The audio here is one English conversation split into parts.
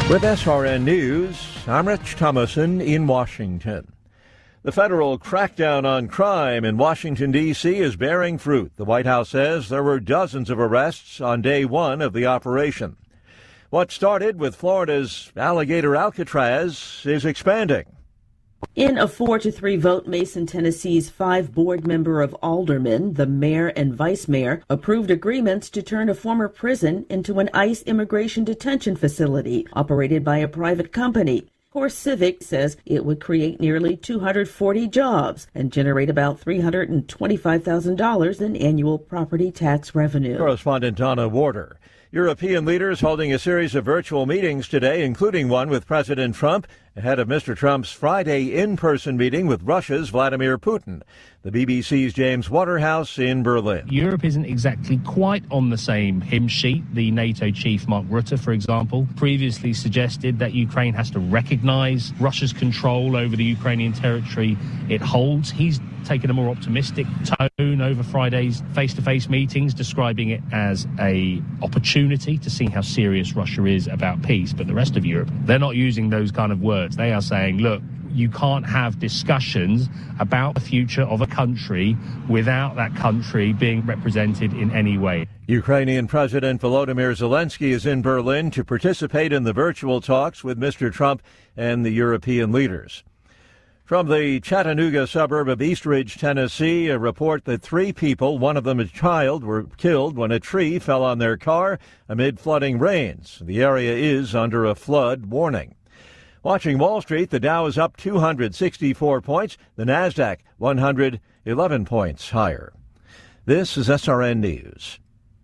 With SRN News, I'm Rich Thomason in Washington. The federal crackdown on crime in Washington, D.C. is bearing fruit. The White House says there were dozens of arrests on day one of the operation. What started with Florida's Alligator Alcatraz is expanding. In a 4-3 vote, Mason, Tennessee's 5 board member of aldermen, the mayor and vice mayor, approved agreements to turn a former prison into an ICE immigration detention facility operated by a private company. CoreCivic says it would create nearly 240 jobs and generate about $325,000 in annual property tax revenue. Correspondent Donna Warder. European leaders holding a series of virtual meetings today, including one with President Trump, ahead of Mr. Trump's Friday in-person meeting with Russia's Vladimir Putin. The BBC's James Waterhouse in Berlin. Europe isn't exactly quite on the same hymn sheet. The NATO chief, Mark Rutte, for example, previously suggested that Ukraine has to recognize Russia's control over the Ukrainian territory it holds. He's taken a more optimistic tone over Friday's face-to-face meetings, describing it as an opportunity to see how serious Russia is about peace. But the rest of Europe, they're not using those kind of words. They are saying, look, you can't have discussions about the future of a country without that country being represented in any way. Ukrainian President Volodymyr Zelensky is in Berlin to participate in the virtual talks with Mr. Trump and the European leaders. From the Chattanooga suburb of East Ridge, Tennessee, a report that 3 people, one of them a child, were killed when a tree fell on their car amid flooding rains. The area is under a flood warning. Watching Wall Street, the Dow is up 264 points, the Nasdaq 111 points higher. This is SRN News.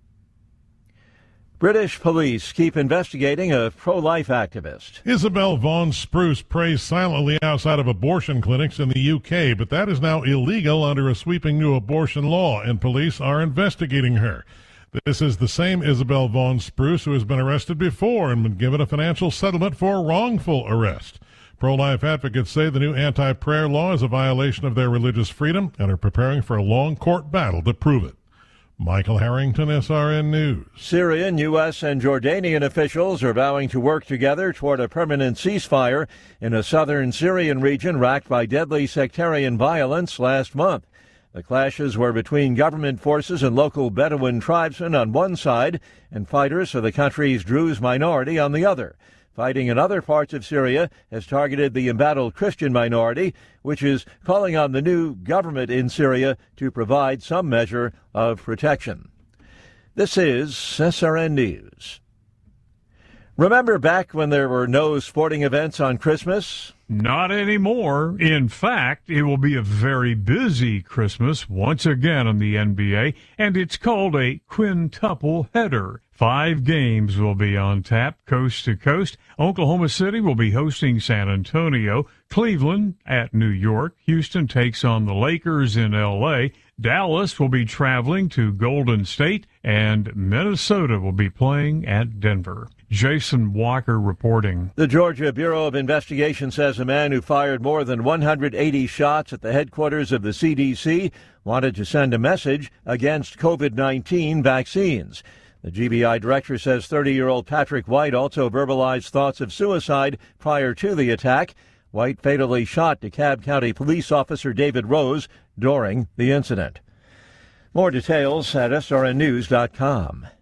British police keep investigating a pro-life activist. Isabel Vaughan Spruce prays silently outside of abortion clinics in the UK, but that is now illegal under a sweeping new abortion law, and police are investigating her. This is the same Isabel Vaughan Spruce who has been arrested before and been given a financial settlement for wrongful arrest. Pro-life advocates say the new anti-prayer law is a violation of their religious freedom and are preparing for a long court battle to prove it. Michael Harrington, SRN News. Syrian, U.S., and Jordanian officials are vowing to work together toward a permanent ceasefire in a southern Syrian region racked by deadly sectarian violence last month. The clashes were between government forces and local Bedouin tribesmen on one side and fighters for the country's Druze minority on the other. Fighting in other parts of Syria has targeted the embattled Christian minority, which is calling on the new government in Syria to provide some measure of protection. This is SRN News. Remember back when there were no sporting events on Christmas? Not anymore. In fact, it will be a very busy Christmas once again in the NBA, and it's called a quintuple header. 5 games will be on tap, coast to coast. Oklahoma City will be hosting San Antonio, Cleveland at New York, Houston takes on the Lakers in L.A., Dallas will be traveling to Golden State, and Minnesota will be playing at Denver. Jason Walker reporting. The Georgia Bureau of Investigation says a man who fired more than 180 shots at the headquarters of the CDC wanted to send a message against COVID-19 vaccines. The GBI director says 30-year-old Patrick White also verbalized thoughts of suicide prior to the attack. White fatally shot DeKalb County police officer David Rose during the incident. More details at srnnews.com.